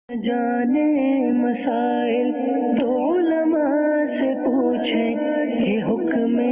जाने मसाइल तो उलमा से पूछें, ये हुक्म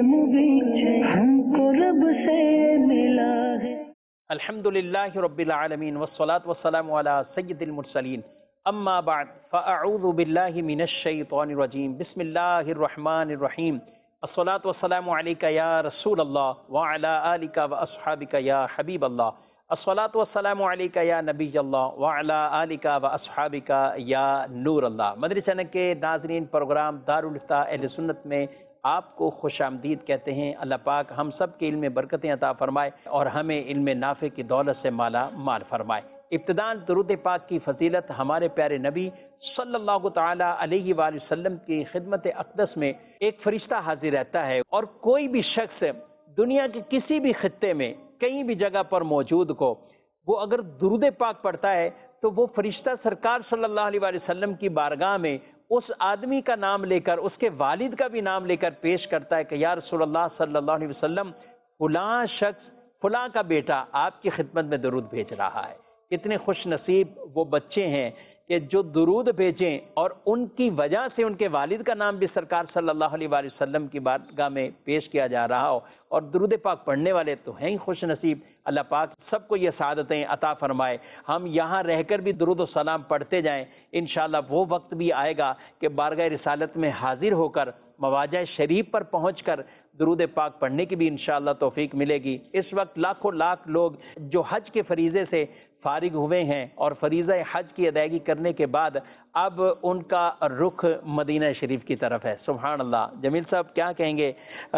मुबीन हमको रब से मिला है। अल्हम्दुलिल्लाहि रब्बिल आलमीन वस्सलातु वस्सलामु अला सय्यिदिल मुरसलीन अम्मा बाद फ़अऊज़ु बिल्लाहि मिनश शैतानिर रजीम बिस्मिल्लाहिर रहमानिर रहीम अस्सलातु वस्सलामु अलैका या रसूल अल्लाह व अला आलिका व अस्हाबिका या हबीब अल्लाह अस्सलातु वस्सलामु अलैका या नबी अल्लाह व अला आलिका व अस्हाबिका या नूर अल्लाह। मदरी चैनल के नाज़रीन, प्रोग्राम दारुल इफ्ता अहले सुन्नत में आपको खुश आमदीद कहते हैं। अल्लाह पाक हम सब के इल्म में बरकतें अता फरमाए और हमें इल्म नाफे की दौलत से माला माल फरमाए। इब्तिदान दुरूद पाक की फजीलत हमारे प्यारे नबी सल्लल्लाहु ताला अलैहि वसल्लम की खिदमत अक़दस में एक फरिश्ता हाजिर रहता है, और कोई भी शख्स दुनिया के किसी भी खित्ते में कहीं भी जगह पर मौजूद को, वो अगर दुरूद पाक पढ़ता है तो वो फरिश्ता सरकार सल्लल्लाहु अलैहि वसल्लम की बारगाह में उस आदमी का नाम लेकर, उसके वालिद का भी नाम लेकर पेश करता है कि या रसूलल्लाह सल्लल्लाहु अलैहि वसल्लम, फलां शख्स फलां का बेटा आपकी खिदमत में दुरूद भेज रहा है। कितने खुश नसीब वो बच्चे हैं कि जो दुरूद भेजें और उनकी वजह से उनके वालिद का नाम भी सरकार सल्लल्लाहु अलैहि वसल्लम की बारगाह में पेश किया जा रहा हो। और दुरूद पाक पढ़ने वाले तो हैं ही खुश नसीब। अल्लाह पाक सबको ये सादतें अता फरमाए। हम यहाँ रहकर भी दुरूद और सलाम पढ़ते जाएं। इंशाअल्लाह वो वक्त भी आएगा कि बारगाह रिसालत में हाजिर होकर मवाजा शरीफ पर पहुँचकर दुरूद पाक पढ़ने की भी इंशाअल्लाह तौफीक मिलेगी। इस वक्त लाखों लाख लोग जो हज के फरीज़े से फारिग हुए हैं और फरीज़ा हज की अदायगी करने के बाद अब उनका रुख मदीना शरीफ की तरफ है। सुभान अल्लाह। जमील साहब क्या कहेंगे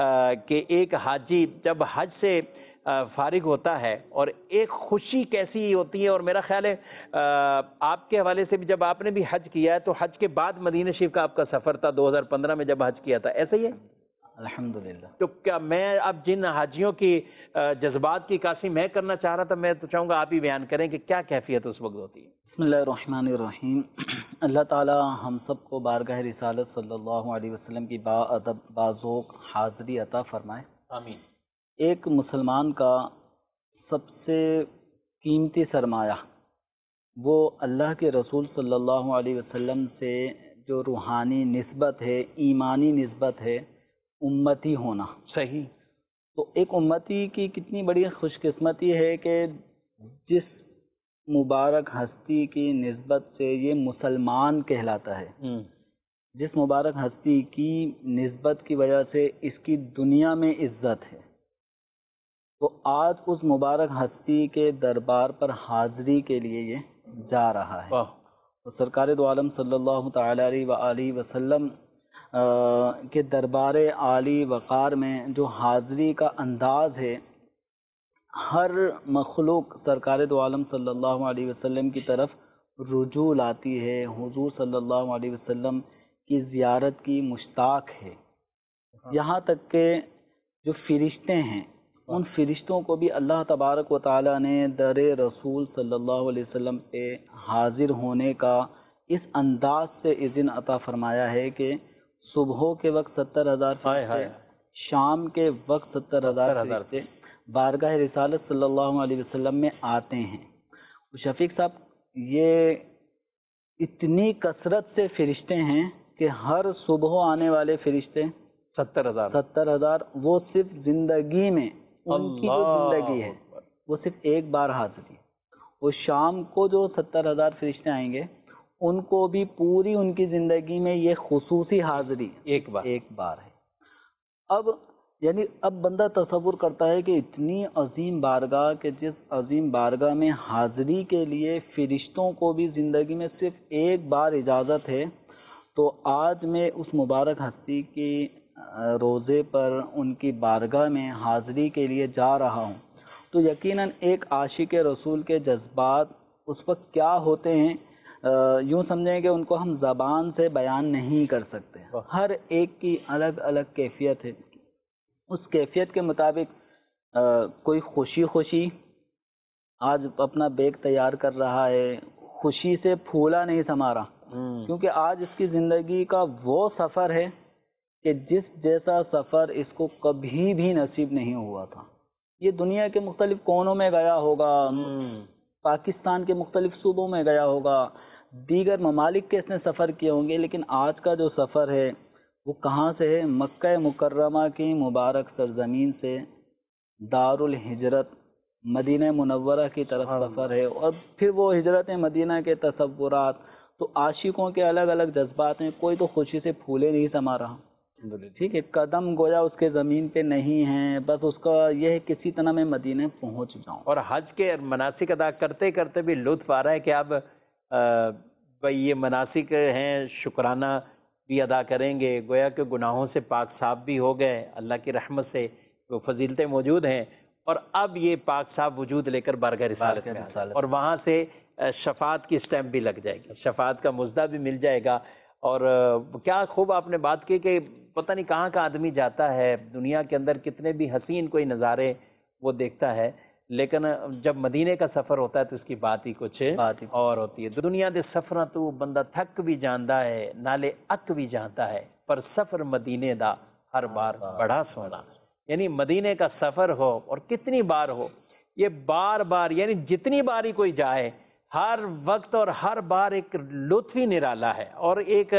कि एक हाजी जब हज से फारिग होता है और एक खुशी कैसी होती है, और मेरा ख्याल है आपके हवाले से भी जब आपने भी हज किया है तो हज के बाद मदीना शरीफ का आपका सफ़र था 2015 में जब हज किया था, ऐसा ही है? अल्हम्दुलिल्लाह। तो क्या मैं अब जिन हाजियों की जज्बात की काशी मैं करना चाह रहा था, मैं तो चाहूँगा आप ही बयान करें कि क्या कैफियत उस वक्त होती है। बिस्मिल्लाहिर्रहमानिर्रहीम। अल्लाह ताला हम सबको बारगाह रिसालत सल्लल्लाहु अलैहि वसल्लम की बाअदब बाज़ोक हाज़री अता फरमाए। आमीन। एक मुसलमान का सबसे कीमती सरमाया वो अल्लाह के रसूल सल्लल्लाहु अलैहि वसल्लम से जो रूहानी निस्बत है, ईमानी निस्बत है, उम्मती होना। सही। तो एक उम्मती की कितनी बड़ी खुशकिस्मती है कि जिस मुबारक हस्ती की निस्बत से ये मुसलमान कहलाता है, जिस मुबारक हस्ती की निस्बत की वजह से इसकी दुनिया में इज्जत है, तो आज उस मुबारक हस्ती के दरबार पर हाजिरी के लिए ये जा रहा है। तो सरकार दो आलम सल्लल्लाहु ताला अलैहि वसल्लम के दरबार आली वक़ार में जो हाज़री का अंदाज़ है, हर मखलूक सरकार दो आलम सल्लल्लाहु अलैहि वसल्लम की तरफ रुजू लाती है, हुजूर सल्लल्लाहु अलैहि वसल्लम की ज़ियारत की मुश्ताक है। यहाँ तक के जो फ़रिश्ते हैं, उन फ़रिश्तों को भी अल्लाह तबारक व तआला ने दरे रसूल सल्लल्लाहु अलैहि वसल्लम पे हाजिर होने का इस अंदाज से इज़्न अता फरमाया है कि सुबह के वक्त 70,000 फरिश्ते, शाम के वक्त 70,000 फरिश्ते बारगाह रिसालत सल्लल्लाहु अलैहि वसल्लम में आते हैं। शफीक साहब, ये इतनी कसरत से फरिश्ते हैं कि हर सुबह आने वाले फरिश्ते 70,000 वो सिर्फ जिंदगी में उनकी जो जिंदगी है वो सिर्फ एक बार हाजिरी। वो शाम को जो 70,000 फरिश्ते आएंगे उनको भी पूरी उनकी जिंदगी में ये खुसूसी हाजिरी एक बार है। अब यानी अब बंदा तसव्वुर करता है कि इतनी अजीम बारगाह के जिस अजीम बारगाह में हाजिरी के लिए फरिश्तों को भी ज़िंदगी में सिर्फ एक बार इजाज़त है, तो आज मैं उस मुबारक हस्ती की रोज़े पर उनकी बारगाह में हाजिरी के लिए जा रहा हूँ, तो यकीनन एक आशिक रसूल के जज्बात उस वक्त क्या होते हैं, यूँ समझें कि उनको हम ज़बान से बयान नहीं कर सकते। हर एक की अलग अलग कैफियत है। उस कैफियत के मुताबिक कोई खुशी आज अपना बैग तैयार कर रहा है, खुशी से फूला नहीं समा रहा, क्योंकि आज इसकी ज़िंदगी का वो सफ़र है कि जिस जैसा सफ़र इसको कभी भी नसीब नहीं हुआ था। ये दुनिया के मुख्तलिफ कोनों में गया होगा, पाकिस्तान के मुख्तलिफ सूबों में गया होगा, دیگر ممالک کے اس نے سفر کیے ہوں گے، لیکن آج کا جو سفر ہے وہ کہاں سے ہے؟ مکہ مکرمہ کی مبارک سرزمین سے دار الہجرت مدینہ منورہ کی طرف سفر ہے، اور پھر وہ ہجرت مدینہ کے تصورات، تو عاشقوں کے الگ الگ جذبات ہیں، کوئی تو خوشی سے پھولے نہیں سما رہا، ٹھیک ہے، قدم گویا اس کے زمین پہ نہیں ہیں، بس اس کا یہ ہے کسی طرح میں مدینہ پہنچ جاؤں۔ اور حج کے مناسک ادا کرتے کرتے بھی لطف آ رہا ہے کہ اب بھائی یہ مناسک ہیں، شکرانہ بھی ادا کریں گے، گویا کہ گناہوں سے پاک صاف بھی ہو گئے، اللہ کی رحمت سے وہ فضیلتیں موجود ہیں، اور اب یہ پاک صاف وجود لے کر بارگاہ رسالت میں آ جائے، اور وہاں سے شفاعت کی اسٹیمپ بھی لگ جائے گی، شفاعت کا مزدہ بھی مل جائے گا۔ اور کیا خوب آپ نے بات کی کہ پتہ نہیں کہاں کا آدمی جاتا ہے دنیا کے اندر، کتنے بھی حسین کوئی نظارے وہ دیکھتا ہے، لیکن جب مدینے کا سفر ہوتا ہے تو اس کی بات ہی کچھ اور ہوتی ہے۔ دنیا دے سفراں تو بندہ تھک بھی جاندا ہے، نالے اک بھی جانتا ہے، پر سفر مدینے دا ہر بار بڑا سونا۔ یعنی مدینے کا سفر ہو اور کتنی بار ہو، یہ بار بار یعنی جتنی بار ہی کوئی جائے، ہر وقت اور ہر بار ایک لطف ہی نرالا ہے، اور ایک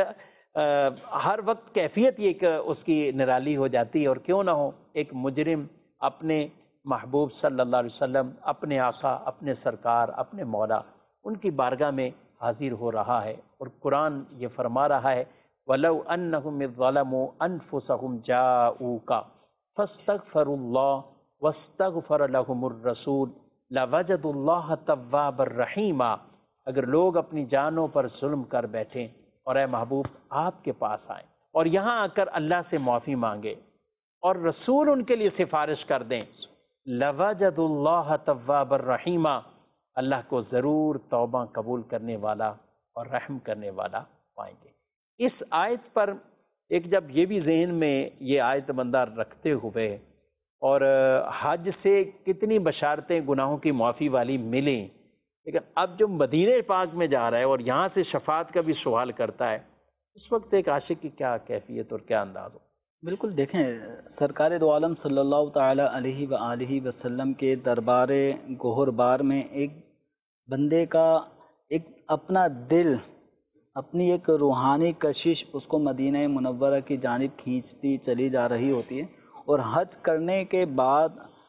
ہر وقت کیفیت یہ ایک اس کی نرالی ہو جاتی ہے۔ اور کیوں نہ ہو، ایک مجرم اپنے محبوب صلی اللہ علیہ وسلم، اپنے آقا، اپنے سرکار، اپنے مولا، ان کی بارگاہ میں حاضر ہو رہا ہے، اور قرآن یہ فرما رہا ہے وَلَوْ أَنَّهُمْ إِذ ظَّلَمُوا أَنفُسَهُمْ جَاءُوكَ فَاسْتَغْفَرُوا اللَّهَ وَاسْتَغْفَرَ لَهُمُ الرَّسُولُ لَوَجَدُوا اللَّهَ تَوَّابًا رَحِيمًا۔ اگر لوگ اپنی جانوں پر ظلم کر بیٹھیں اور اے محبوب آپ کے پاس آئیں اور یہاں آ کر اللہ سے معافی مانگے اور رسول ان کے لیے سفارش کر دیں، لَوَجَدُوا اللَّهَ تَوَّابًا رَحِيمًا، اللہ کو ضرور توبہ قبول کرنے والا اور رحم کرنے والا پائیں گے۔ اس آیت پر ایک جب یہ بھی ذہن میں یہ آیت بندہ رکھتے ہوئے، اور حج سے کتنی بشارتیں گناہوں کی معافی والی ملیں، لیکن اب جو مدینہ پاک میں جا رہا ہے اور یہاں سے شفاعت کا بھی سوال کرتا ہے، اس وقت ایک عاشق کی کیا کیفیت اور کیا انداز ہو؟ بالکل، دیکھیں سرکار دو عالم صلی اللہ تعالی علیہ وآلہ وسلم کے دربار گوہر بار میں ایک بندے کا ایک اپنا دل، اپنی ایک روحانی کشش اس کو مدینہ منورہ کی جانب کھینچتی چلی جا رہی ہوتی ہے، اور حج کرنے کے بعد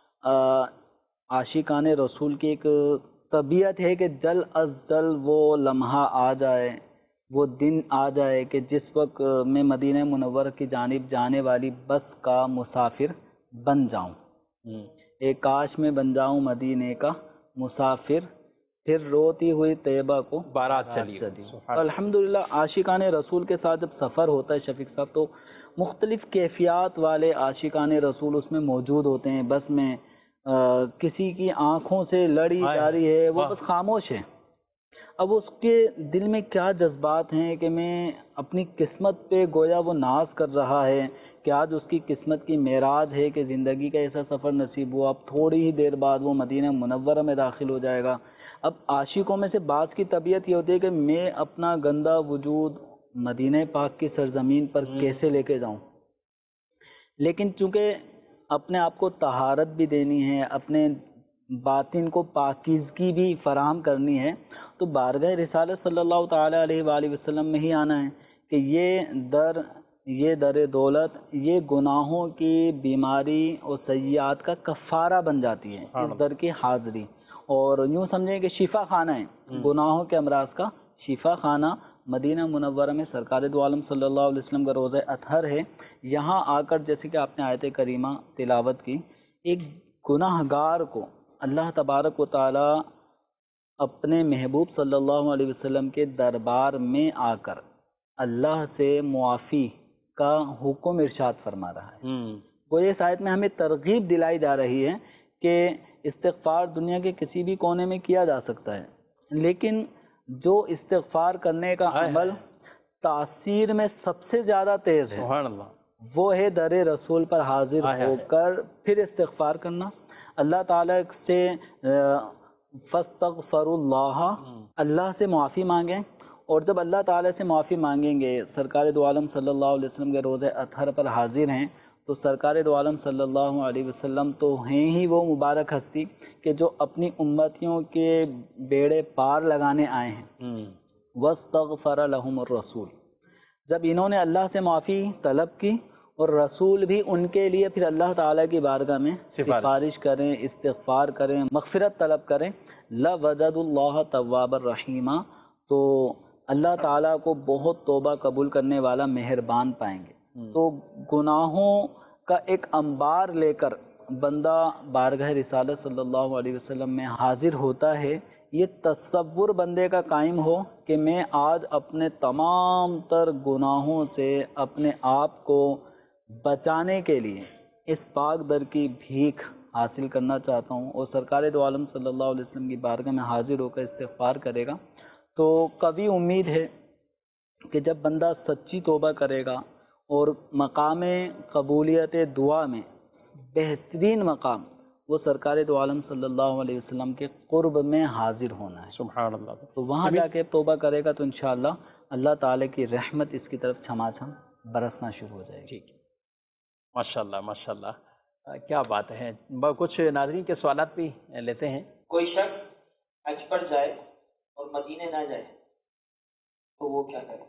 عاشقان رسول کی ایک طبیعت ہے کہ جلد از جلد وہ لمحہ آ جائے، وہ دن آ جائے کہ جس وقت میں مدینہ منورہ کی جانب جانے والی بس کا مسافر بن جاؤں، ایک کاش میں بن جاؤں مدینے کا مسافر، پھر روتی ہوئی طیبہ کو بارات چلی۔ الحمدللہ عاشقان رسول کے ساتھ جب سفر ہوتا ہے شفیق صاحب، تو مختلف کیفیات والے عاشقان رسول اس میں موجود ہوتے ہیں۔ بس میں کسی کی آنکھوں سے لڑی جا رہی ہے، وہ بس خاموش ہے، اب اس کے دل میں کیا جذبات ہیں کہ میں اپنی قسمت پہ گویا وہ ناز کر رہا ہے کہ آج اس کی قسمت کی معراج ہے کہ زندگی کا ایسا سفر نصیب ہوا، اب تھوڑی ہی دیر بعد وہ مدینہ منورہ میں داخل ہو جائے گا۔ اب عاشقوں میں سے بعض کی طبیعت یہ ہوتی ہے کہ میں اپنا گندا وجود مدینہ پاک کی سرزمین پر کیسے لے کے جاؤں، لیکن چونکہ اپنے آپ کو طہارت بھی دینی ہے، اپنے باطن کو پاکیزگی بھی فراہم کرنی ہے، تو بارگاہ رسالت صلی اللہ تعالی علیہ وآلہ وسلم میں ہی آنا ہے کہ یہ در دولت، یہ گناہوں کی بیماری اور سیئات کا کفارہ بن جاتی ہے اس در کی حاضری، اور یوں سمجھیں کہ شفا خانہ ہے گناہوں کے امراض کا، شفا خانہ مدینہ منورہ میں سرکار دو عالم صلی اللہ علیہ وسلم کا روضہ اطہر ہے۔ یہاں آ کر جیسے کہ آپ نے آیت کریمہ تلاوت کی، ایک گناہ گار کو اللہ تبارک و تعالی اپنے محبوب صلی اللہ علیہ وسلم کے دربار میں آ کر اللہ سے معافی کا حکم ارشاد فرما رہا ہے۔ وہ اس آیت میں ہمیں ترغیب دلائی جا رہی ہے کہ استغفار دنیا کے کسی بھی کونے میں کیا جا سکتا ہے، لیکن جو استغفار کرنے کا عمل تاثیر میں سب سے زیادہ تیز ہے، سبحان اللہ، وہ ہے در رسول پر حاضر ہو کر پھر استغفار کرنا، اللہ تعالیٰ سے فاستغفروا اللہ، اللہ سے معافی مانگیں، اور جب اللہ تعالیٰ سے معافی مانگیں گے، سرکار دو عالم صلی اللہ علیہ وسلم کے روضہ اطہر پر حاضر ہیں، تو سرکار دو عالم صلی اللہ علیہ وسلم تو ہیں ہی وہ مبارک ہستی کہ جو اپنی امتیوں کے بیڑے پار لگانے آئے ہیں، واستغفر لهم الرسول، جب انہوں نے اللہ سے معافی طلب کی اور رسول بھی ان کے لیے پھر اللہ تعالیٰ کی بارگاہ میں سفارش کریں، استغفار کریں، مغفرت طلب کریں، لَوَجَدُوا اللَّهَ تَوَّابًا رَحِيمًا، تو اللہ تعالیٰ کو بہت توبہ قبول کرنے والا مہربان پائیں گے۔ تو گناہوں کا ایک انبار لے کر بندہ بارگاہ رسالت صلی اللہ علیہ وسلم میں حاضر ہوتا ہے، یہ تصور بندے کا قائم ہو کہ میں آج اپنے تمام تر گناہوں سے اپنے آپ کو بچانے کے لیے اس پاک در کی بھیک حاصل کرنا چاہتا ہوں، اور سرکار دو عالم صلی اللہ علیہ وسلم کی بارگاہ میں حاضر ہو کر استغفار کرے گا، تو کبھی امید ہے کہ جب بندہ سچی توبہ کرے گا اور مقام قبولیت دعا میں بہترین مقام وہ سرکار دو عالم صلی اللہ علیہ وسلم کے قرب میں حاضر ہونا ہے، سبحان اللہ، تو وہاں جا کے توبہ کرے گا تو انشاءاللہ اللہ تعالی کی رحمت اس کی طرف چھما چھم برسنا شروع ہو جائے گی۔ ماشاءاللہ ماشاءاللہ، کیا بات ہے۔ کچھ ناظرین کے سوالات بھی لیتے ہیں۔ کوئی شخص حج پر جائے اور مدینے نہ جائے تو وہ کیا کرے؟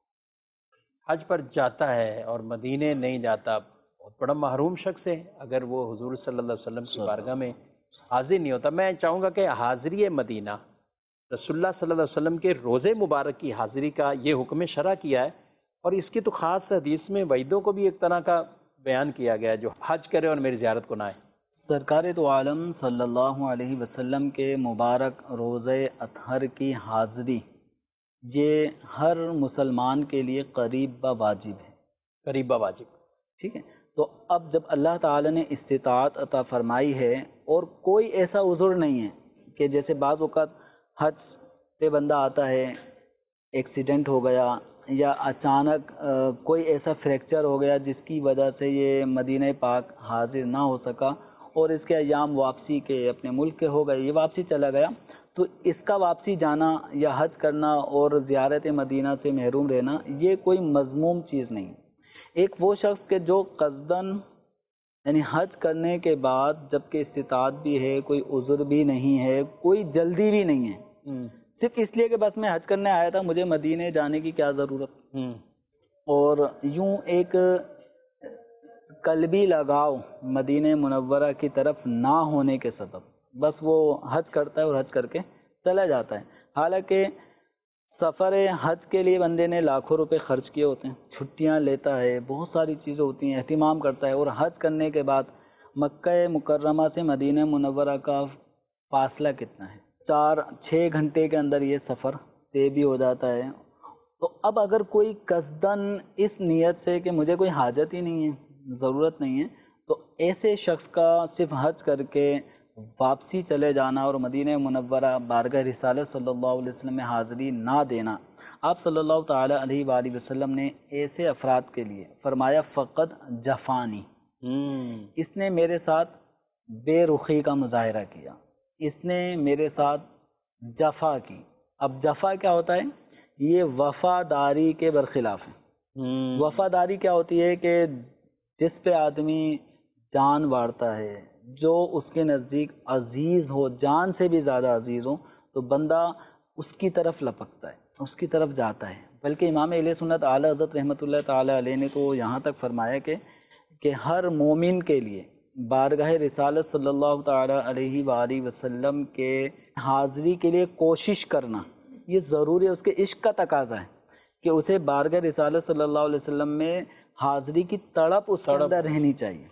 حج پر جاتا ہے اور مدینے نہیں جاتا، بہت بڑا محروم شخص ہے اگر وہ حضور صلی اللہ علیہ وسلم کی بارگاہ میں حاضر نہیں ہوتا۔ میں چاہوں گا کہ حاضری مدینہ، رسول اللہ صلی اللہ علیہ وسلم کے روزے مبارک کی حاضری کا یہ حکم شرع کیا ہے، اور اس کی تو خاص حدیث میں وعیدوں کو بھی ایک طرح کا بیان کیا گیا ہے، جو حج کرے اور میری زیارت کو نہ آئے۔ سرکار دو عالم صلی اللہ علیہ وسلم کے مبارک روزہ اطہر کی حاضری یہ ہر مسلمان کے لیے قریب واجب ہے، قریب واجب، ٹھیک ہے۔ تو اب جب اللہ تعالی نے استطاعت عطا فرمائی ہے اور کوئی ایسا عذر نہیں ہے کہ جیسے بعض اوقات حج پہ بندہ آتا ہے، ایکسیڈنٹ ہو گیا یا اچانک کوئی ایسا فریکچر ہو گیا جس کی وجہ سے یہ مدینہ پاک حاضر نہ ہو سکا اور اس کے ایام واپسی کے اپنے ملک کے ہو گئے، یہ واپسی چلا گیا، تو اس کا واپسی جانا یا حج کرنا اور زیارت مدینہ سے محروم رہنا یہ کوئی مذموم چیز نہیں۔ ایک وہ شخص کے جو قصداً یعنی حج کرنے کے بعد جبکہ استطاعت بھی ہے، کوئی عذر بھی نہیں ہے، کوئی جلدی بھی نہیں ہے، صرف اس لیے کہ بس میں حج کرنے آیا تھا، مجھے مدینے جانے کی کیا ضرورت، اور یوں ایک قلبی لگاؤ مدینہ منورہ کی طرف نہ ہونے کے سبب بس وہ حج کرتا ہے اور حج کر کے چلا جاتا ہے، حالانکہ سفر حج کے لیے بندے نے لاکھوں روپے خرچ کیے ہوتے ہیں، چھٹیاں لیتا ہے، بہت ساری چیزیں ہوتی ہیں، اہتمام کرتا ہے، اور حج کرنے کے بعد مکہ مکرمہ سے مدینہ منورہ کا فاصلہ کتنا ہے، 4-6 گھنٹے کے اندر یہ سفر طے بھی ہو جاتا ہے۔ تو اب اگر کوئی قصداً اس نیت سے کہ مجھے کوئی حاجت ہی نہیں ہے، ضرورت نہیں ہے، تو ایسے شخص کا صرف حج کر کے واپسی چلے جانا اور مدینہ منورہ بارگاہ رسالت صلی اللہ علیہ وسلم میں حاضری نہ دینا، آپ صلی اللہ تعالی علیہ وآلہ وسلم نے ایسے افراد کے لیے فرمایا فقط جفانی، اس نے میرے ساتھ بے رخی کا مظاہرہ کیا، اس نے میرے ساتھ جفا کی۔ اب جفا کیا ہوتا ہے؟ یہ وفاداری کے برخلاف ہے۔ وفاداری کیا ہوتی ہے کہ جس پہ آدمی جان واڑتا ہے، جو اس کے نزدیک عزیز ہو، جان سے بھی زیادہ عزیز ہو، تو بندہ اس کی طرف لپکتا ہے، اس کی طرف جاتا ہے۔ بلکہ امام اہل سنت اعلی حضرت رحمۃ اللہ تعالی علیہ نے تو یہاں تک فرمایا کہ ہر مومن کے لیے بارگاہ رسالت صلی اللہ تعالی علیہ وآلہ وسلم کے حاضری کے لیے کوشش کرنا یہ ضروری ہے، اس کے عشق کا تقاضا ہے کہ اسے بارگاہ رسالت صلی اللہ علیہ وسلم میں حاضری کی تڑپ اس کے اندر رہنی چاہیے۔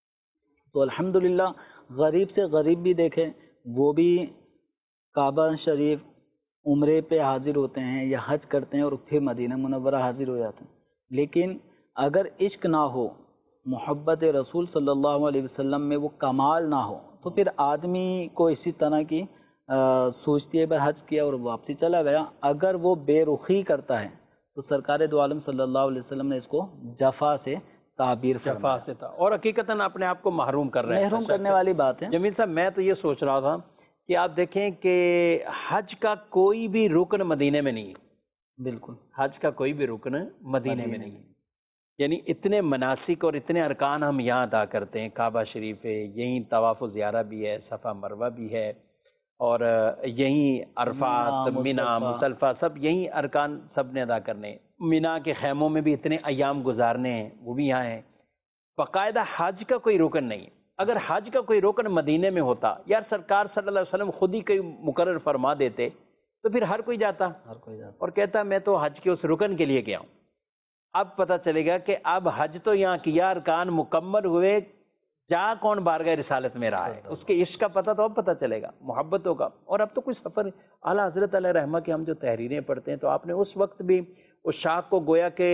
تو الحمدللہ غریب سے غریب بھی دیکھیں، وہ بھی کعبہ شریف عمرے پہ حاضر ہوتے ہیں یا حج کرتے ہیں اور پھر مدینہ منورہ حاضر ہو جاتے ہیں، لیکن اگر عشق نہ ہو، محبت رسول صلی اللہ علیہ وسلم میں وہ کمال نہ ہو، تو پھر آدمی کو اسی طرح کی سوچتی ہے حج کیا اور واپسی چلا گیا۔ اگر وہ بے رخی کرتا ہے تو سرکار دو عالم صلی اللہ علیہ وسلم نے اس کو جفا سے تعبیر جفا سے تھا، اور حقیقتاً اپنے آپ کو محروم کر رہے ہیں، محروم کرنے والی بات ہے۔ جمیل صاحب میں تو یہ سوچ رہا تھا کہ آپ دیکھیں کہ حج کا کوئی بھی رکن مدینے میں نہیں ہے، بالکل حج کا کوئی بھی رکن مدینے میں نہیں ہے، یعنی اتنے مناسک اور اتنے ارکان ہم یہاں ادا کرتے ہیں، کعبہ شریف ہے، یہیں طواف و زیارہ بھی ہے، صفا مروہ بھی ہے، اور یہیں عرفات، منا، مینا، مصدلفہ سب یہیں ارکان سب نے ادا کرنے ہیں۔ مینا کے خیموں میں بھی اتنے ایام گزارنے ہیں، وہ بھی یہاں ہیں۔ باقاعدہ حج کا کوئی رکن نہیں۔ اگر حج کا کوئی رکن مدینے میں ہوتا، یار سرکار صلی اللہ علیہ وسلم خود ہی کوئی مقرر فرما دیتے تو پھر ہر کوئی جاتا اور کہتا میں تو حج کے اس رکن کے لیے گیا ہوں۔ اب پتہ چلے گا کہ اب حج تو یہاں کیا، ارکان مکمل ہوئے، جا کون بارگاہ رسالت میں رہا ہے، اس کے عشق کا پتہ تو اب پتہ چلے گا، محبتوں کا۔ اور اب تو کوئی سفر، اعلیٰ حضرت علیہ رحمہ کے ہم جو تحریریں پڑھتے ہیں تو آپ نے اس وقت بھی اس شاخ کو گویا کہ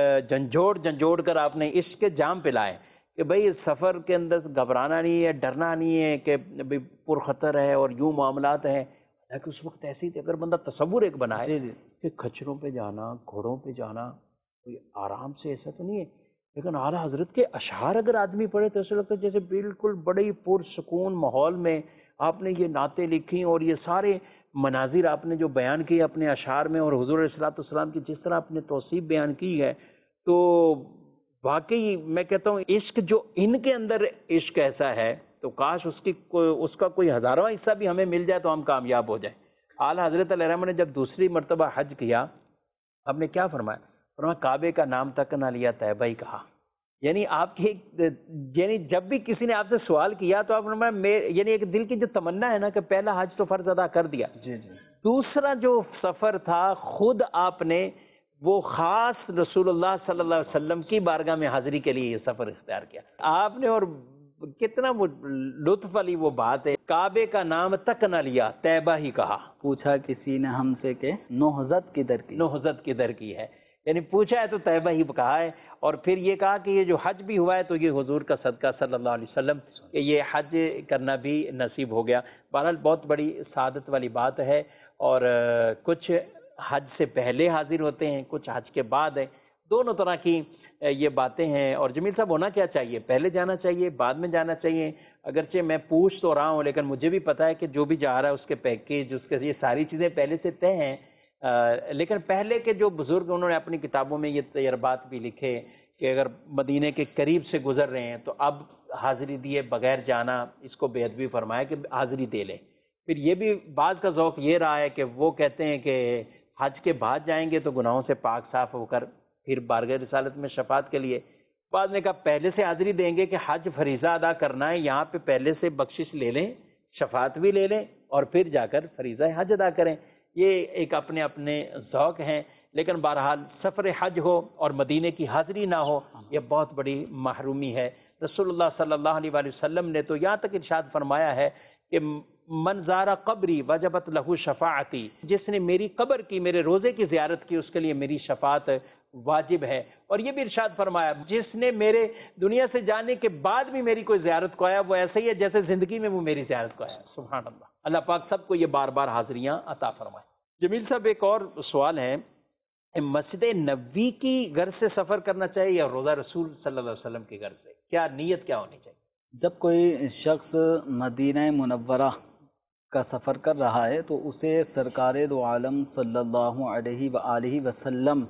جھنجھوڑ کر آپ نے عشق کے جام پلائے کہ بھئی سفر کے اندر گھبرانا نہیں ہے، ڈرنا نہیں ہے کہ بھئی پرخطر ہے اور یوں معاملات ہیں۔ لیکن اس وقت ایسی تھی، اگر بندہ تصور ایک بنائے کہ کھچروں پہ جانا، گھوڑوں پہ جانا، کوئی آرام سے، ایسا تو نہیں ہے۔ لیکن اعلیٰ حضرت کے اشعار اگر آدمی پڑھے تو ایسا لگتا ہے جیسے بالکل بڑی پرسکون ماحول میں آپ نے یہ نعتیں لکھی اور یہ سارے مناظر آپ نے جو بیان کیے اپنے اشعار میں، اور حضور علیہ السلام کی جس طرح آپ نے توصیف بیان کی ہے، تو واقعی میں کہتا ہوں عشق جو ان کے اندر عشق ایسا ہے تو کاش اس کا کوئی ہزارواں حصہ بھی ہمیں مل جائے تو ہم کامیاب ہو جائیں۔ اعلیٰ حضرت علیہ الرحمہ نے جب دوسری مرتبہ حج کیا، آپ نے کیا فرمایا؟ فرمایا کعبے کا نام تک نہ لیا، طیبہ ہی کہا۔ یعنی آپ کی یعنی جب بھی کسی نے آپ سے سوال کیا تو آپ نے یعنی ایک دل کی جو تمنا ہے نا کہ پہلا حج تو فرض ادا کر دیا، دوسرا جو سفر تھا خود آپ نے وہ خاص رسول اللہ صلی اللہ علیہ وسلم کی بارگاہ میں حاضری کے لیے یہ سفر اختیار کیا آپ نے۔ اور کتنا لطف والی وہ بات ہے، کعبے کا نام تک نہ لیا، طیبہ ہی کہا۔ پوچھا کسی نے ہم سے کہ نہضت کدھر کی؟ نہضت کدھر کی ہے، یعنی پوچھا ہے تو طیبہ ہی کہا ہے۔ اور پھر یہ کہا کہ یہ جو حج بھی ہوا ہے تو یہ حضور کا صدقہ صلی اللہ علیہ وسلم کہ یہ حج کرنا بھی نصیب ہو گیا۔ بہرحال بہت بڑی سعادت والی بات ہے، اور کچھ حج سے پہلے حاضر ہوتے ہیں، کچھ حج کے بعد ہے، دونوں طرح کی یہ باتیں ہیں۔ اور جمیل صاحب ہونا کیا چاہیے؟ پہلے جانا چاہیے، بعد میں جانا چاہیے؟ اگرچہ میں پوچھ تو رہا ہوں لیکن مجھے بھی پتا ہے کہ جو بھی جا رہا ہے اس کے پیکیج، اس کے یہ ساری چیزیں پہلے سے طے ہیں، لیکن پہلے کے جو بزرگ انہوں نے اپنی کتابوں میں یہ تجربات بھی لکھے کہ اگر مدینے کے قریب سے گزر رہے ہیں تو اب حاضری دیے بغیر جانا، اس کو بے ادبی فرمایا کہ حاضری دے لیں۔ پھر یہ بھی بعض کا ذوق یہ رہا ہے کہ وہ کہتے ہیں کہ حج کے بعد جائیں گے تو گناہوں سے پاک صاف ہو کر پھر بارگاہ رسالت میں شفاعت کے لیے۔ بعد نے کہا پہلے سے حاضری دیں گے کہ حج فریضہ ادا کرنا ہے، یہاں پہ پہلے سے بخشش لے لیں، شفاعت بھی لے لیں اور پھر جا کر فریضہ حج ادا کریں۔ یہ ایک اپنے اپنے ذوق ہیں، لیکن بہرحال سفر حج ہو اور مدینے کی حاضری نہ ہو یہ بہت بڑی محرومی ہے۔ رسول اللہ صلی اللہ علیہ وآلہ وسلم نے تو یہاں تک ارشاد فرمایا ہے کہ من زارا قبری وجبت لہو شفاعتی، جس نے میری قبر کی، میرے روزے کی زیارت کی، اس کے لیے میری شفاعت واجب ہے۔ اور یہ بھی ارشاد فرمایا جس نے میرے دنیا سے جانے کے بعد بھی میری کوئی زیارت کو آیا وہ ایسا ہی ہے جیسے زندگی میں وہ میری زیارت کو آیا۔ سبحان اللہ، اللہ پاک سب کو یہ بار بار حاضریاں عطا فرمائے۔ جمیل صاحب ایک اور سوال ہے، مسجد نبوی کی گھر سے سفر کرنا چاہیے یا روضہ رسول صلی اللہ علیہ وسلم کے گھر سے؟ کیا نیت کیا ہونی چاہیے؟ جب کوئی شخص مدینہ منورہ کا سفر کر رہا ہے تو اسے سرکار دو عالم صلی اللہ علیہ وآلہ وسلم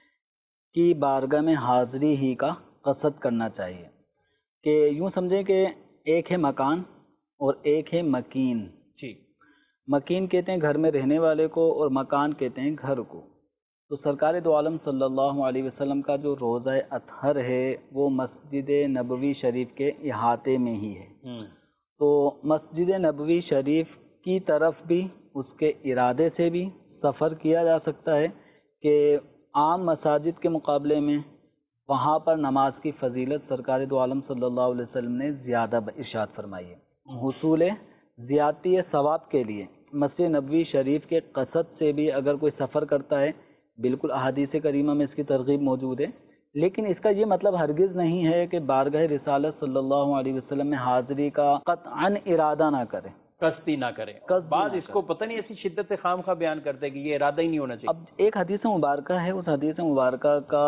کی بارگاہ میں حاضری ہی کا قصد کرنا چاہیے۔ کہ یوں سمجھیں کہ ایک ہے مکان اور ایک ہے مکین۔ ٹھیک، مکین کہتے ہیں گھر میں رہنے والے کو اور مکان کہتے ہیں گھر کو۔ تو سرکار دو عالم صلی اللہ علیہ وسلم کا جو روضہ اطہر ہے وہ مسجد نبوی شریف کے احاطے میں ہی ہے۔ تو مسجد نبوی شریف کی طرف بھی اس کے ارادے سے بھی سفر کیا جا سکتا ہے کہ عام مساجد کے مقابلے میں وہاں پر نماز کی فضیلت سرکار دو عالم صلی اللہ علیہ وسلم نے زیادہ ارشاد فرمائی ہے۔ حصول زیادتی ثواب کے لیے مسجد نبوی شریف کے قصد سے بھی اگر کوئی سفر کرتا ہے، بالکل احادیث کریمہ میں اس کی ترغیب موجود ہے، لیکن اس کا یہ مطلب ہرگز نہیں ہے کہ بارگاہ رسالت صلی اللہ علیہ وسلم میں حاضری کا قطعاً ارادہ نہ کرے، قصدی نہ کریں۔ بعض اس کو پتہ نہیں ایسی شدت خام خواہ بیان کرتے کہ یہ ارادہ ہی نہیں ہونا چاہیے۔ اب ایک حدیث مبارکہ ہے، اس حدیث مبارکہ کا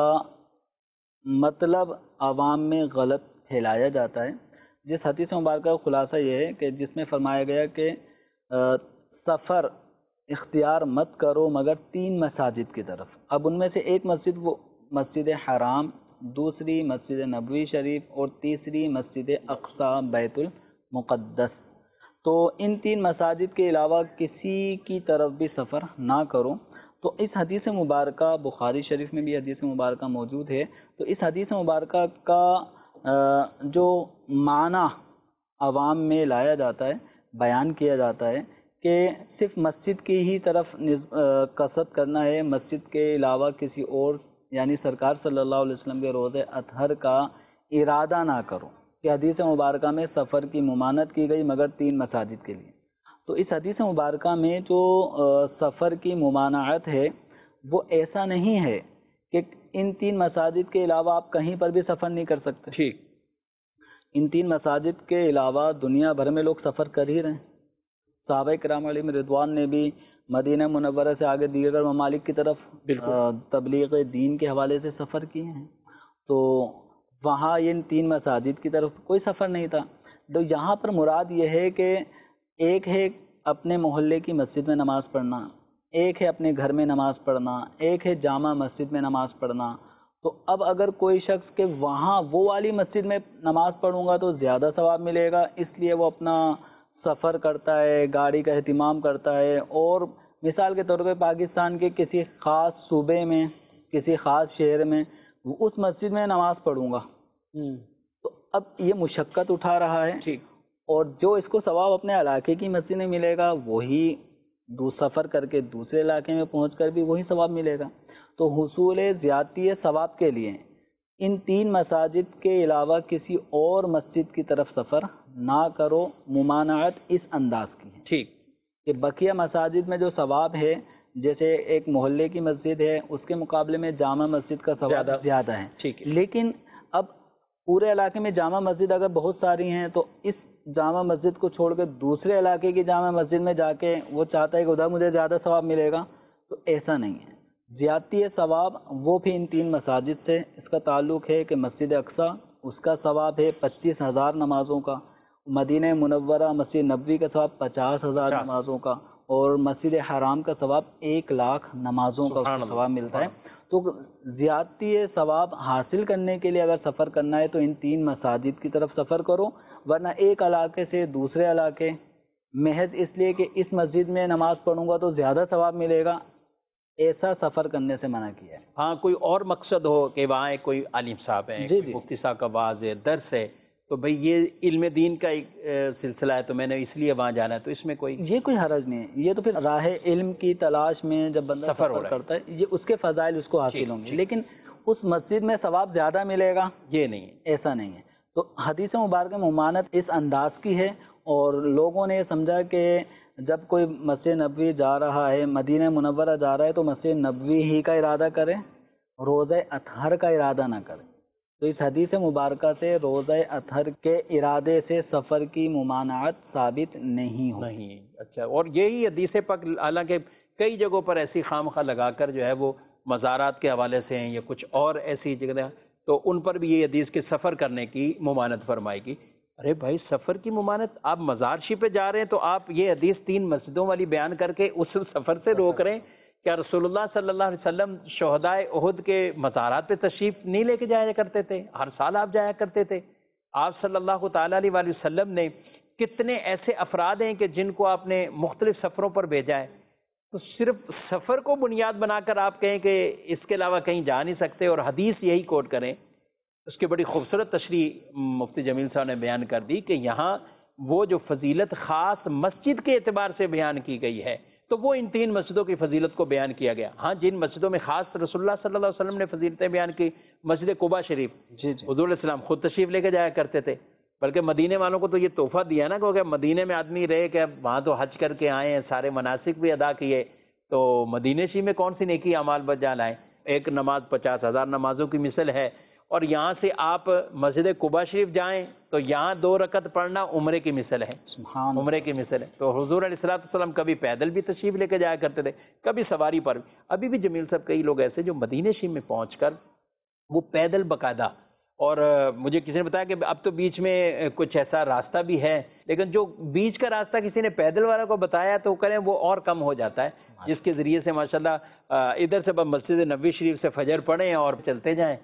مطلب عوام میں غلط پھیلایا جاتا ہے۔ جس حدیث مبارکہ کا خلاصہ یہ ہے کہ جس میں فرمایا گیا کہ سفر اختیار مت کرو مگر 3 مساجد کی طرف۔ اب ان میں سے ایک مسجد وہ مسجد حرام، دوسری مسجد نبوی شریف اور تیسری مسجد اقصی بیت المقدس۔ تو ان 3 مساجد کے علاوہ کسی کی طرف بھی سفر نہ کرو. تو اس حدیث مبارکہ بخاری شریف میں بھی حدیث مبارکہ موجود ہے. تو اس حدیث مبارکہ کا جو معنی عوام میں لایا جاتا ہے، بیان کیا جاتا ہے کہ صرف مسجد کی ہی طرف قصد کرنا ہے، مسجد کے علاوہ کسی اور یعنی سرکار صلی اللہ علیہ وسلم کے روزہ اطہر کا ارادہ نہ کرو. کہ حدیث مبارکہ میں سفر کی ممانعت کی گئی مگر 3 مساجد کے لیے. تو اس حدیث مبارکہ میں جو سفر کی ممانعت ہے وہ ایسا نہیں ہے کہ ان 3 مساجد کے علاوہ آپ کہیں پر بھی سفر نہیں کر سکتے. ٹھیک. ان 3 مساجد کے علاوہ دنیا بھر میں لوگ سفر کر ہی رہے ہیں. صحابہ کرام علیہم رضوان نے بھی مدینہ منورہ سے آگے دیگر ممالک کی طرف تبلیغ دین کے حوالے سے سفر کیے ہیں. تو وہاں ان 3 مساجد کی طرف کوئی سفر نہیں تھا. تو یہاں پر مراد یہ ہے کہ ایک ہے اپنے محلے کی مسجد میں نماز پڑھنا، ایک ہے اپنے گھر میں نماز پڑھنا، ایک ہے جامع مسجد میں نماز پڑھنا. تو اب اگر کوئی شخص کہ وہاں وہ والی مسجد میں نماز پڑھوں گا تو زیادہ ثواب ملے گا، اس لیے وہ اپنا سفر کرتا ہے، گاڑی کا اہتمام کرتا ہے، اور مثال کے طور پہ پاکستان کے کسی خاص صوبے میں، کسی خاص شہر میں اس مسجد میں نماز پڑھوں گا. تو اب یہ مشقت اٹھا رہا ہے. ٹھیک. اور جو اس کو ثواب اپنے علاقے کی مسجد میں ملے گا وہی سفر کر کے دوسرے علاقے میں پہنچ کر بھی وہی ثواب ملے گا. تو حصول زیادتی ثواب کے لیے ان 3 مساجد کے علاوہ کسی اور مسجد کی طرف سفر نہ کرو. ممانعت اس انداز کی ہے. ٹھیک. کہ بقیہ مساجد میں جو ثواب ہے، جیسے ایک محلے کی مسجد ہے اس کے مقابلے میں جامع مسجد کا ثواب زیادہ ہے. ٹھیک. لیکن اب پورے علاقے میں جامع مسجد اگر بہت ساری ہیں تو اس جامع مسجد کو چھوڑ کے دوسرے علاقے کی جامع مسجد میں جا کے وہ چاہتا ہے کہ ادھر مجھے زیادہ ثواب ملے گا. تو ایسا نہیں ہے. زیادتی ثواب وہ بھی ان 3 مساجد سے اس کا تعلق ہے کہ مسجد اقصی اس کا ثواب ہے 25,000 نمازوں کا، مدینہ منورہ مسجد نبوی کا ثواب 50,000 نمازوں کا، اور مسجد حرام کا ثواب 1,00,000 نمازوں کا ثواب ملتا ہے. تو زیادتی ثواب حاصل کرنے کے لیے اگر سفر کرنا ہے تو ان 3 مساجد کی طرف سفر کرو، ورنہ ایک علاقے سے دوسرے علاقے محض اس لیے کہ اس مسجد میں نماز پڑھوں گا تو زیادہ ثواب ملے گا، ایسا سفر کرنے سے منع کیا ہے. ہاں، کوئی اور مقصد ہو کہ وہاں کوئی عالم صاحب ہیں، مفتی صاحب کا واعظ ہے، درس ہے، تو بھئی یہ علم دین کا ایک سلسلہ ہے تو میں نے اس لیے وہاں جانا ہے، تو اس میں کوئی حرج نہیں ہے. یہ تو پھر راہ علم کی تلاش میں جب بندہ سفر کرتا ہے یہ اس کے فضائل اس کو حاصل ہوں گے، لیکن اس مسجد میں ثواب زیادہ ملے گا یہ نہیں ہے، ایسا نہیں ہے. تو حدیث مبارکہ ممانعت اس انداز کی ہے، اور لوگوں نے یہ سمجھا کہ جب کوئی مسجد نبوی جا رہا ہے، مدینہ منورہ جا رہا ہے تو مسجد نبوی ہی کا ارادہ کرے، روزہ اطہر کا ارادہ نہ کرے. تو اس حدیث مبارکہ سے روزہ اطہر کے ارادے سے سفر کی ممانعت ثابت نہیں ہو. نہیں. اچھا. اور یہی حدیث پاک حالانکہ کئی جگہوں پر ایسی خام خواہ لگا کر جو ہے وہ مزارات کے حوالے سے ہیں یا کچھ اور ایسی جگہ، تو ان پر بھی یہ حدیث کے سفر کرنے کی ممانعت فرمائے گی. ارے بھائی، سفر کی ممانعت، آپ مزار شریف پہ جا رہے ہیں تو آپ یہ حدیث 3 مسجدوں والی بیان کر کے اس سفر سے روک رہے ہیں. کیا رسول اللہ صلی اللہ علیہ وسلم شہدائے احد کے مزارات پہ تشریف نہیں لے کے جایا کرتے تھے؟ ہر سال آپ جایا کرتے تھے. آپ صلی اللہ تعالیٰ علیہ وسلم نے کتنے ایسے افراد ہیں کہ جن کو آپ نے مختلف سفروں پر بھیجا ہے. تو صرف سفر کو بنیاد بنا کر آپ کہیں کہ اس کے علاوہ کہیں جا نہیں سکتے اور حدیث یہی کوٹ کریں، اس کی بڑی خوبصورت تشریح مفتی جمیل صاحب نے بیان کر دی کہ یہاں وہ جو فضیلت خاص مسجد کے اعتبار سے بیان کی گئی ہے تو وہ ان 3 مسجدوں کی فضیلت کو بیان کیا گیا. ہاں، جن مسجدوں میں خاص رسول اللہ صلی اللہ علیہ وسلم نے فضیلتیں بیان کی، مسجد قباء شریف حضور علیہ السلام خود تشریف لے کے جایا کرتے تھے، بلکہ مدینے والوں کو تو یہ تحفہ دیا نا کہ مدینے میں آدمی رہے کہ وہاں تو حج کر کے آئے ہیں، سارے مناسک بھی ادا کیے، تو مدینے شریف میں کون سی نیکی اعمال بجا لائیں. ایک نماز 50,000 نمازوں کی مثل ہے. اور یہاں سے آپ مسجد قباء شریف جائیں تو یہاں 2 رکعت پڑھنا عمرے کی مثل ہے، عمرے کی مثل ہے. تو حضور علیہ السلام کبھی پیدل بھی تشریف لے کے جایا کرتے تھے، کبھی سواری پر. ابھی بھی جمیل صاحب کئی لوگ ایسے جو مدینہ شریف میں پہنچ کر وہ پیدل باقاعدہ، اور مجھے کسی نے بتایا کہ اب تو بیچ میں کچھ ایسا راستہ بھی ہے، لیکن جو بیچ کا راستہ کسی نے پیدل والوں کو بتایا تو کریں وہ اور کم ہو جاتا ہے، جس کے ذریعے سے ماشاءاللہ ادھر سے مسجد نبوی شریف سے فجر پڑھیں اور چلتے جائیں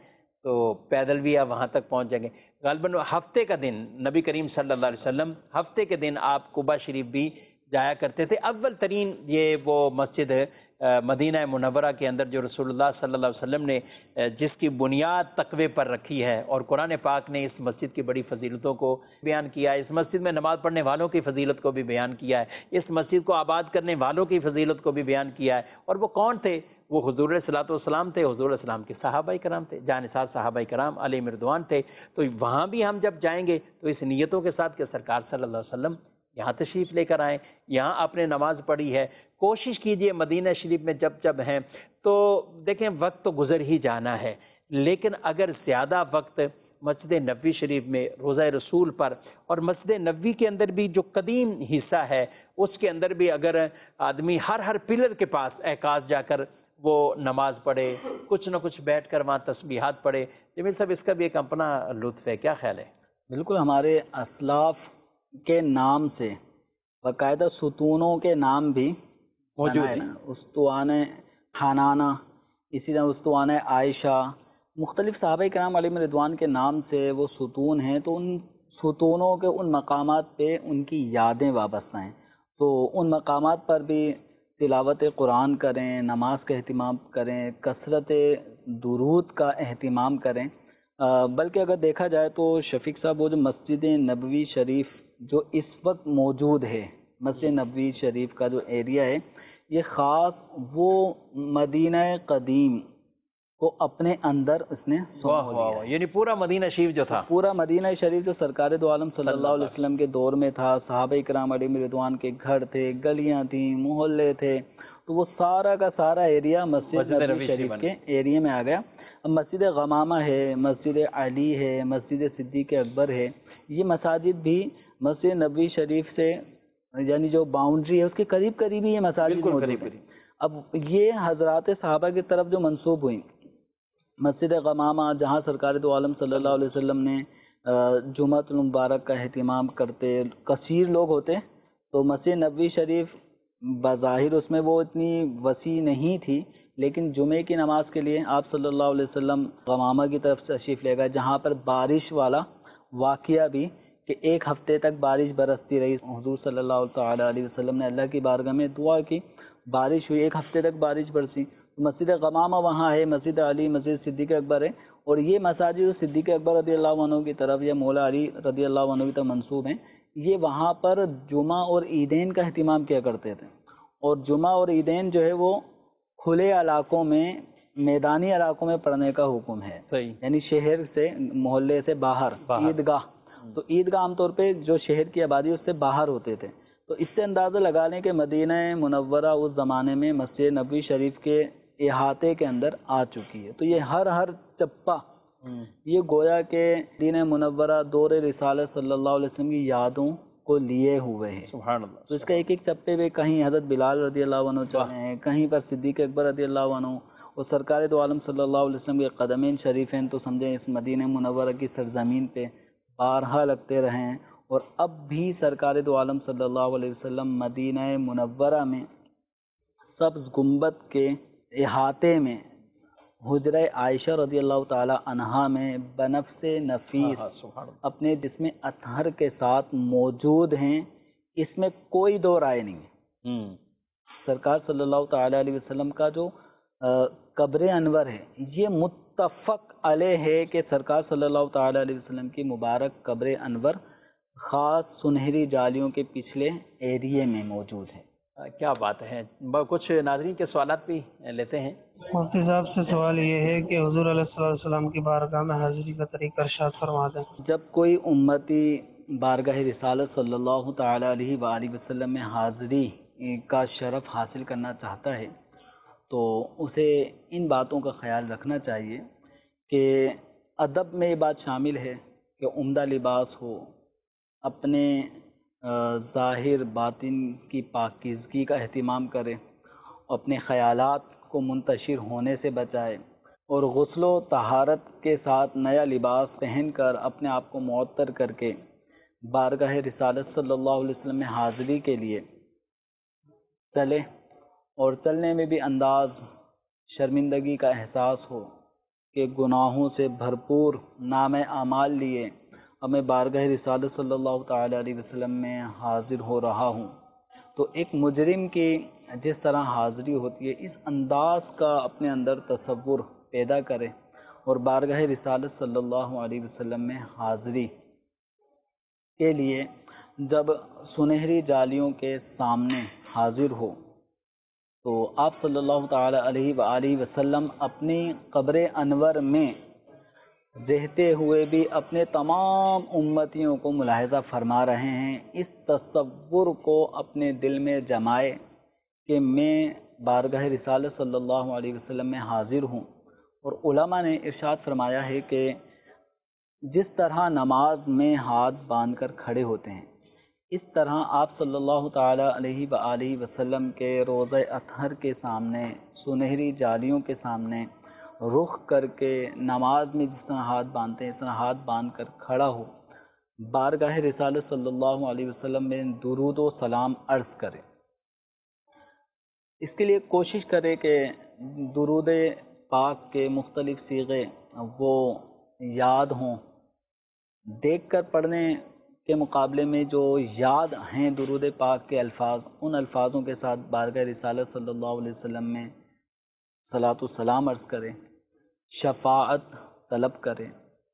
تو پیدل بھی آپ وہاں تک پہنچ جائیں گے. غالباً ہفتے کا دن نبی کریم صلی اللہ علیہ وسلم ہفتے کے دن آپ قباء شریف بھی جایا کرتے تھے. اول ترین یہ وہ مسجد مدینہ منورہ کے اندر جو رسول اللہ صلی اللہ علیہ وسلم نے جس کی بنیاد تقوی پر رکھی ہے، اور قرآن پاک نے اس مسجد کی بڑی فضیلتوں کو بیان کیا ہے، اس مسجد میں نماز پڑھنے والوں کی فضیلت کو بھی بیان کیا ہے، اس مسجد کو آباد کرنے والوں کی فضیلت کو بھی بیان کیا ہے. اور وہ کون تھے؟ وہ حضور علیہ الصلوۃ والسلام تھے، حضور علیہ السلام کے صحابہ کرام تھے، جانثار صحابہ کرام علیہم رضوان تھے. تو وہاں بھی ہم جب جائیں گے تو اس نیتوں کے ساتھ کہ سرکار صلی اللہ علیہ وسلم یہاں تشریف لے کر آئیں، یہاں آپ نے نماز پڑھی ہے. کوشش کیجئے مدینہ شریف میں جب ہیں تو دیکھیں وقت تو گزر ہی جانا ہے، لیکن اگر زیادہ وقت مسجد نبوی شریف میں روضہ رسول پر اور مسجد نبوی کے اندر بھی جو قدیم حصہ ہے اس کے اندر بھی اگر آدمی ہر پلر کے پاس اعکاز جا کر وہ نماز پڑھے، کچھ نہ کچھ بیٹھ کر وہاں تسبیحات پڑھے، جمیل صاحب اس کا بھی ایک اپنا لطف ہے. کیا خیال ہے؟ بالکل، ہمارے اسلاف کے نام سے باقاعدہ ستونوں کے نام بھی موجود ہیں. استوانہ حنانہ، اسی طرح استوانہ عائشہ، مختلف صحابہ کرام علیہ رضوان کے نام سے وہ ستون ہیں. تو ان ستونوں کے ان مقامات پہ ان کی یادیں وابستہ ہیں. تو ان مقامات پر بھی تلاوت قرآن کریں، نماز کا اہتمام کریں، کثرت درود کا اہتمام کریں. بلکہ اگر دیکھا جائے تو شفیق صاحب وہ جو مسجد نبوی شریف جو اس وقت موجود ہے، مسجد نبوی شریف کا جو ایریا ہے، یہ خاص وہ مدینہ قدیم کو اپنے اندر اس نے سمو لیا ہے. یعنی پورا مدینہ شریف جو تھا، پورا مدینہ شریف جو سرکار دو عالم صلی اللہ علیہ وسلم کے دور میں تھا، صحابہ کرام علیہ رضوان کے گھر تھے، گلیاں تھیں، محلے تھے، تو وہ سارا کا سارا ایریا مسجد نبوی شریف کے ایریا میں آ گیا. اب مسجد غمامہ ہے، مسجد علی ہے، مسجد صدیق اکبر ہے، یہ مساجد بھی مسجد نبوی شریف سے یعنی جو باؤنڈری ہے اس کے قریب ہی یہ مساجد موجود ہیں. اب یہ حضرات صحابہ کی طرف جو منسوب ہوئی، مسجد غمامہ جہاں سرکار دو عالم صلی اللہ علیہ وسلم نے جمعۃ المبارک کا اہتمام کرتے، کثیر لوگ ہوتے، تو مسجد نبوی شریف بظاہر اس میں وہ اتنی وسیع نہیں تھی، لیکن جمعے کی نماز کے لیے آپ صلی اللہ علیہ وسلم غمامہ کی طرف سے تشریف لے گئے، جہاں پر بارش والا واقعہ بھی کہ ایک ہفتے تک بارش برستی رہی. حضور صلی اللہ تعالی علیہ وسلم نے اللہ کی بارگاہ میں دعا کی، بارش ہوئی، ایک ہفتے تک بارش برسی. مسجد غمامہ وہاں ہے، مسجد علی، مسجد صدیق اکبر ہے، اور یہ مساجد صدیق اکبر رضی اللہ عنہ کی طرف یا مولا علی رضی اللہ عنہ کی طرف منسوب ہیں. یہ وہاں پر جمعہ اور عیدین کا اہتمام کیا کرتے تھے، اور جمعہ اور عیدین جو ہے وہ کھلے علاقوں میں، میدانی علاقوں میں پڑھنے کا حکم ہے. یعنی شہر سے، محلے سے باہر عیدگاہ. تو عیدگاہ عام طور پہ جو شہر کی آبادی اس سے باہر ہوتے تھے. تو اس سے اندازہ لگا لیں کہ مدینہ منورہ اس زمانے میں مسجد نبوی شریف کے احاطے کے اندر آ چکی ہے. تو یہ ہر چپا یہ گویا کہ مدینہ منورہ دور رسالت صلی اللہ علیہ وسلم کی یادوں کو لیے ہوئے ہیں. سبحان اللہ. تو اس کا ایک چپے پہ کہیں حضرت بلال رضی اللہ عنہ چلے ہیں، کہیں پر صدیق اکبر رضی اللہ عنہ، اور سرکار دو عالم صلی اللہ علیہ وسلم کے قدمین شریف ہیں. تو سمجھیں اس مدینہ منورہ کی سرزمین پہ بارہا لگتے رہے ہیں، اور اب بھی سرکار دو عالم صلی اللہ علیہ وسلم مدینہ منورہ میں سبز گنبد کے احاطے میں حجرہ عائشہ رضی اللہ تعالی عنہا میں بنفس نفیس اپنے جسم اطہر کے ساتھ موجود ہیں. اس میں کوئی دو رائے نہیں ہے. سرکار صلی اللہ تعالی علیہ وسلم کا جو قبر انور ہے، یہ متفق علیہ ہے کہ سرکار صلی اللہ تعالی علیہ وسلم کی مبارک قبر انور خاص سنہری جالیوں کے پچھلے ایریے میں موجود ہے. کیا بات ہے. کچھ ناظرین کے سوالات بھی لیتے ہیں. مفتی صاحب سے سوال یہ ہے کہ حضور علیہ الصلوۃ والسلام کی بارگاہ میں حاضری کا طریقہ ارشاد فرما دیں. جب کوئی امتی بارگاہ رسالت صلی اللہ تعالی علیہ وآلہ وسلم میں حاضری کا شرف حاصل کرنا چاہتا ہے تو اسے ان باتوں کا خیال رکھنا چاہیے کہ ادب میں یہ بات شامل ہے کہ عمدہ لباس ہو، اپنے ظاہر باطن کی پاکیزگی کا اہتمام کرے، اپنے خیالات کو منتشر ہونے سے بچائے، اور غسل و طہارت کے ساتھ نیا لباس پہن کر اپنے آپ کو معطر کر کے بارگاہ رسالت صلی اللہ علیہ وسلم میں حاضری کے لیے چلے، اور چلنے میں بھی انداز شرمندگی کا احساس ہو، کے گناہوں سے بھرپور نام اعمال لیے اب میں بارگاہ رسالت صلی اللہ تعالی علیہ وسلم میں حاضر ہو رہا ہوں، تو ایک مجرم کی جس طرح حاضری ہوتی ہے اس انداز کا اپنے اندر تصور پیدا کرے اور بارگاہ رسالت صلی اللہ علیہ وسلم میں حاضری کے لیے جب سنہری جالیوں کے سامنے حاضر ہو تو آپ صلی اللہ تعالی علیہ وآلہ وسلم اپنی قبر انور میں رہتے ہوئے بھی اپنے تمام امتیوں کو ملاحظہ فرما رہے ہیں۔ اس تصور کو اپنے دل میں جمائے کہ میں بارگاہ رسالت صلی اللہ علیہ وسلم میں حاضر ہوں، اور علماء نے ارشاد فرمایا ہے کہ جس طرح نماز میں ہاتھ باندھ کر کھڑے ہوتے ہیں اس طرح آپ صلی اللہ تعالی علیہ وآلہ وسلم کے روضہ اطہر کے سامنے سنہری جالیوں کے سامنے رخ کر کے نماز میں جس طرح ہاتھ باندھتے ہیں اس طرح ہاتھ باندھ کر کھڑا ہو، بارگاہ رسالت صلی اللہ علیہ وسلم میں درود و سلام عرض کرے۔ اس کے لیے کوشش کرے کہ درود پاک کے مختلف صیغے وہ یاد ہوں، دیکھ کر پڑھنے کے مقابلے میں جو یاد ہیں درود پاک کے الفاظ، ان الفاظوں کے ساتھ بارگاہ رسالت صلی اللہ علیہ وسلم میں صلاۃ و سلام عرض کرے، شفاعت طلب کرے،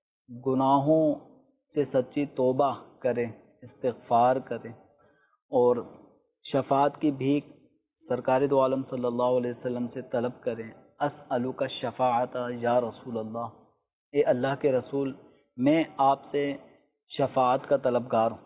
گناہوں سے سچی توبہ کرے، استغفار کرے، اور شفاعت کی بھیک سرکار دو عالم صلی اللہ علیہ وسلم سے طلب کریں۔ اسألک الشفاعت یا رسول اللہ، اے اللہ کے رسول میں آپ سے شفاعت کا طلبگار ہوں۔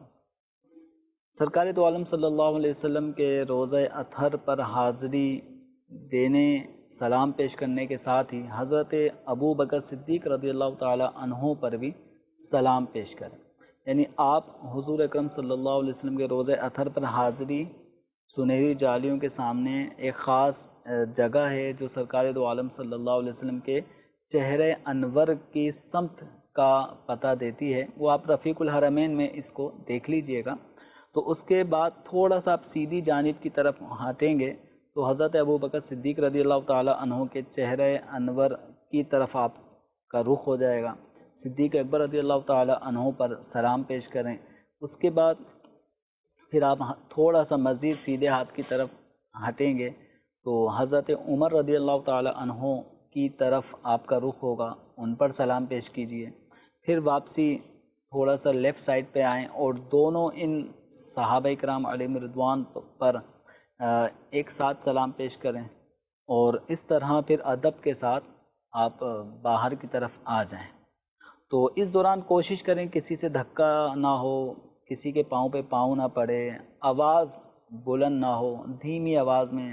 سرکار دو عالم صلی اللہ علیہ وسلم کے روضہ اطہر پر حاضری دینے، سلام پیش کرنے کے ساتھ ہی حضرت ابو بکر صدیق رضی اللہ تعالی عنہ پر بھی سلام پیش کریں، یعنی آپ حضور اکرم صلی اللہ علیہ وسلم کے روضہ اطہر پر حاضری سنہری جالیوں کے سامنے ایک خاص جگہ ہے جو سرکار دو عالم صلی اللہ علیہ وسلم کے چہرے انور کی سمت کا پتہ دیتی ہے، وہ آپ رفیق الحرمین میں اس کو دیکھ لیجئے گا۔ تو اس کے بعد تھوڑا سا آپ سیدھی جانب کی طرف ہٹیں گے تو حضرت ابو بکر صدیق رضی اللہ تعالی عنہ کے چہرے انور کی طرف آپ کا رخ ہو جائے گا۔ صدیق اکبر رضی اللہ تعالی عنہ پر سلام پیش کریں۔ اس کے بعد پھر آپ تھوڑا سا مزید سیدھے ہاتھ کی طرف ہٹیں گے تو حضرت عمر رضی اللہ تعالی عنہ کی طرف آپ کا رخ ہوگا، ان پر سلام پیش کیجیے۔ پھر واپسی تھوڑا سا لیفٹ سائڈ پہ آئیں اور دونوں ان صحابہ کرام علیہم رضوان پر ایک ساتھ سلام پیش کریں، اور اس طرح پھر ادب کے ساتھ آپ باہر کی طرف آ جائیں۔ تو اس دوران کوشش کریں کسی سے دھکا نہ ہو، کسی کے پاؤں پہ پاؤں نہ پڑے، آواز بلند نہ ہو، دھیمی آواز میں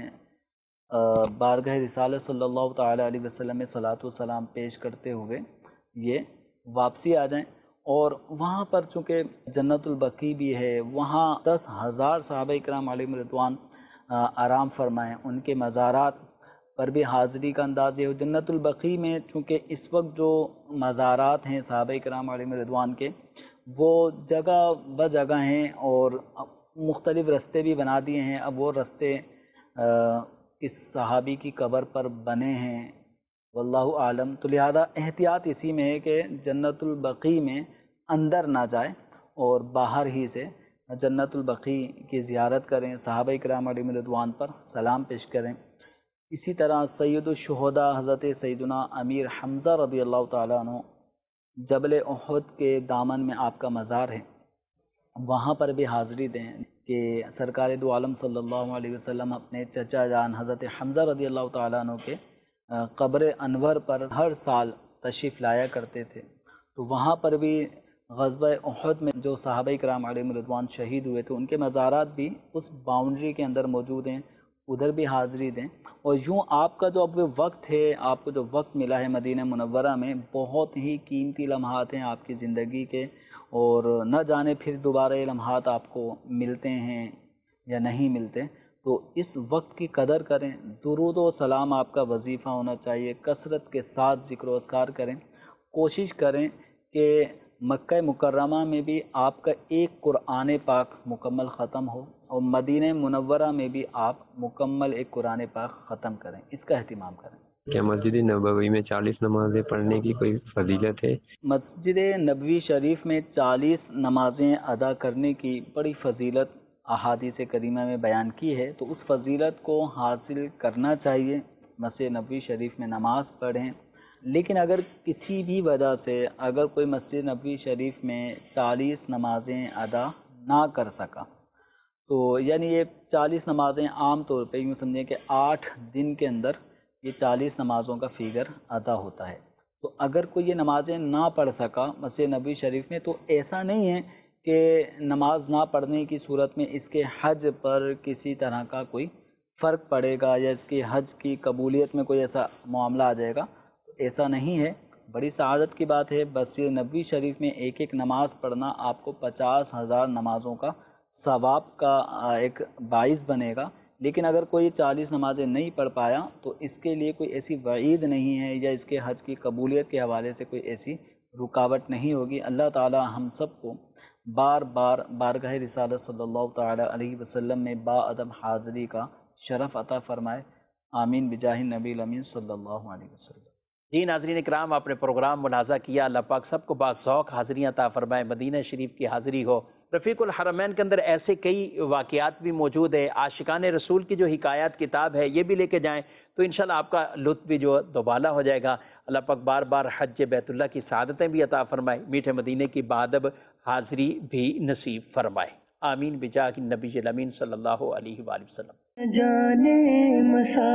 بارگاہ رسالت صلی اللہ تعالی علیہ وسلم میں صلاۃ و سلام پیش کرتے ہوئے یہ واپسی آ جائیں۔ اور وہاں پر چونکہ جنت البقیع بھی ہے، وہاں 10,000 صحابہ کرام علیہم رضوان آرام فرمائیں، ان کے مزارات پر بھی حاضری کا انداز یہ ہو۔ جنت البقیع میں چونکہ اس وقت جو مزارات ہیں صحابہ کرام علیہم رضوان کے، وہ جگہ بہ جگہ ہیں اور مختلف رستے بھی بنا دیے ہیں۔ اب وہ رستے اس صحابی کی قبر پر بنے ہیں، واللہ عالم، تو لہذا احتیاط اسی میں ہے کہ جنت البقیع میں اندر نہ جائے اور باہر ہی سے جنت البقیع کی زیارت کریں، صحابہ کرام علیہم رضوان پر سلام پیش کریں۔ اسی طرح سید الشہداء حضرت سیدنا امیر حمزہ رضی اللہ تعالیٰ عنہ، جبل احد کے دامن میں آپ کا مزار ہے، وہاں پر بھی حاضری دیں کہ سرکار دو عالم صلی اللہ علیہ وسلم اپنے چچا جان حضرت حمزہ رضی اللہ تعالیٰ عنہ کے قبر انور پر ہر سال تشریف لایا کرتے تھے۔ تو وہاں پر بھی غزوہ احد میں جو صحابہ کرام علیہم رضوان شہید ہوئے تھے، ان کے مزارات بھی اس باؤنڈری کے اندر موجود ہیں، ادھر بھی حاضری دیں۔ اور یوں آپ کا جو اب وقت ہے، آپ کو جو وقت ملا ہے مدینہ منورہ میں، بہت ہی قیمتی لمحات ہیں آپ کی زندگی کے، اور نہ جانے پھر دوبارہ یہ لمحات آپ کو ملتے ہیں یا نہیں ملتے، تو اس وقت کی قدر کریں۔ درود و سلام آپ کا وظیفہ ہونا چاہیے، کثرت کے ساتھ ذکر و اذکار کریں۔ کوشش کریں کہ مکہ مکرمہ میں بھی آپ کا ایک قرآن پاک مکمل ختم ہو، اور مدینہ منورہ میں بھی آپ مکمل ایک قرآن پاک ختم کریں، اس کا اہتمام کریں۔ کیا مسجد نبوی میں 40 نمازیں پڑھنے کی کوئی فضیلت ہے؟ مسجد نبوی شریف میں 40 نمازیں ادا کرنے کی بڑی فضیلت احادیث کریمہ میں بیان کی ہے، تو اس فضیلت کو حاصل کرنا چاہیے، مسجد نبوی شریف میں نماز پڑھیں۔ لیکن اگر کسی بھی وجہ سے اگر کوئی مسجد نبوی شریف میں 40 نمازیں ادا نہ کر سکا، تو یعنی یہ 40 نمازیں عام طور پہ یوں سمجھیں کہ 8 دن کے اندر یہ 40 نمازوں کا فگر ادا ہوتا ہے، تو اگر کوئی یہ نمازیں نہ پڑھ سکا مسجد نبوی شریف میں، تو ایسا نہیں ہے کہ نماز نہ پڑھنے کی صورت میں اس کے حج پر کسی طرح کا کوئی فرق پڑے گا یا اس کی حج کی قبولیت میں کوئی ایسا معاملہ آ جائے گا، ایسا نہیں ہے۔ بڑی سعادت کی بات ہے، مسجد نبوی شریف میں ایک ایک نماز پڑھنا آپ کو 50,000 نمازوں کا ثواب کا ایک باعث بنے گا۔ لیکن اگر کوئی 40 نمازیں نہیں پڑھ پایا تو اس کے لیے کوئی ایسی وعید نہیں ہے یا اس کے حج کی قبولیت کے حوالے سے کوئی ایسی رکاوٹ نہیں ہوگی۔ اللہ تعالی ہم سب کو بار بار بارگاہ رسالت صلی اللہ تعالی علیہ وسلم میں با ادب حاضری کا شرف عطا فرمائے، آمین بجاہ نبی الامین صلی اللہ علیہ وسلم۔ جی ناظرین اکرام، آپ نے پروگرام ملاحظہ کیا، اللہ پاک سب کو باذوق حاضریاں عطا فرمائے، مدینہ شریف کی حاضری ہو۔ رفیق الحرمین کے اندر ایسے کئی واقعات بھی موجود ہے، عاشقان رسول کی جو حکایات کتاب ہے یہ بھی لے کے جائیں تو انشاءاللہ آپ کا لطف بھی جو دوبالا ہو جائے گا۔ اللہ پاک بار بار حج بیت اللہ کی سعادتیں بھی عطا فرمائے، میٹھے مدینے کی بادب حاضری بھی نصیب فرمائے، آمین بجاہ نبی الامین صلی اللہ علیہ وآلہ وسلم۔ جانے مسا